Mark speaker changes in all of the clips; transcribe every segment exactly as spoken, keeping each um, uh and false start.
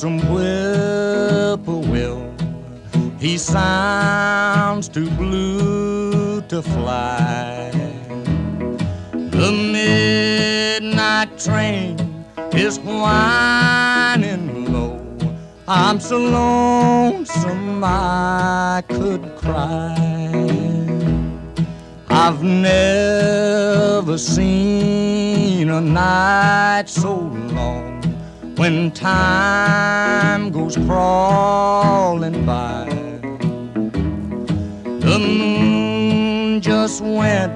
Speaker 1: lonesome whippoorwill. He sounds too blue to fly. The midnight train is whining low. I'm so lonesome I could cry. I've never seen a night so long when time goes crawling by. The moon just went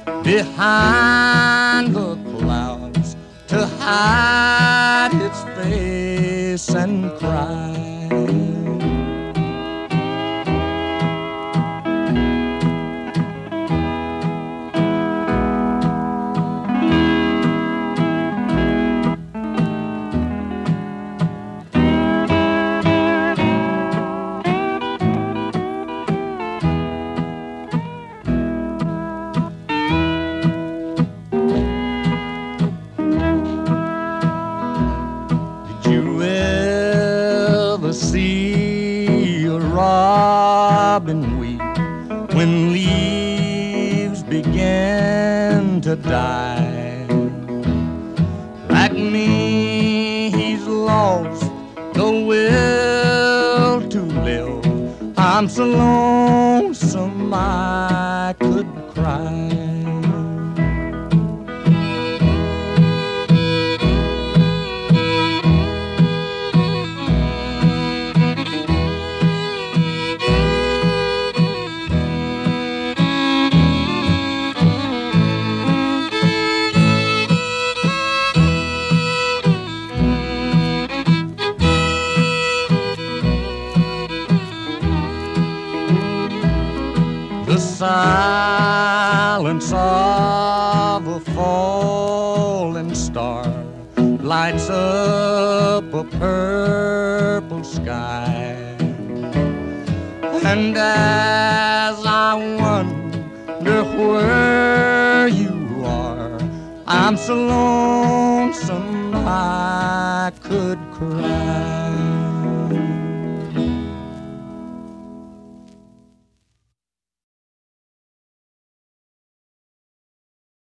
Speaker 1: behind the clouds to hide its face and cry. See a robin weep when leaves begin to die. Like me, he's lost the will to live. I'm so lonesome I could cry. The silence of a falling star lights up a purple sky. And as I wonder where you are, I'm so lonesome I could cry.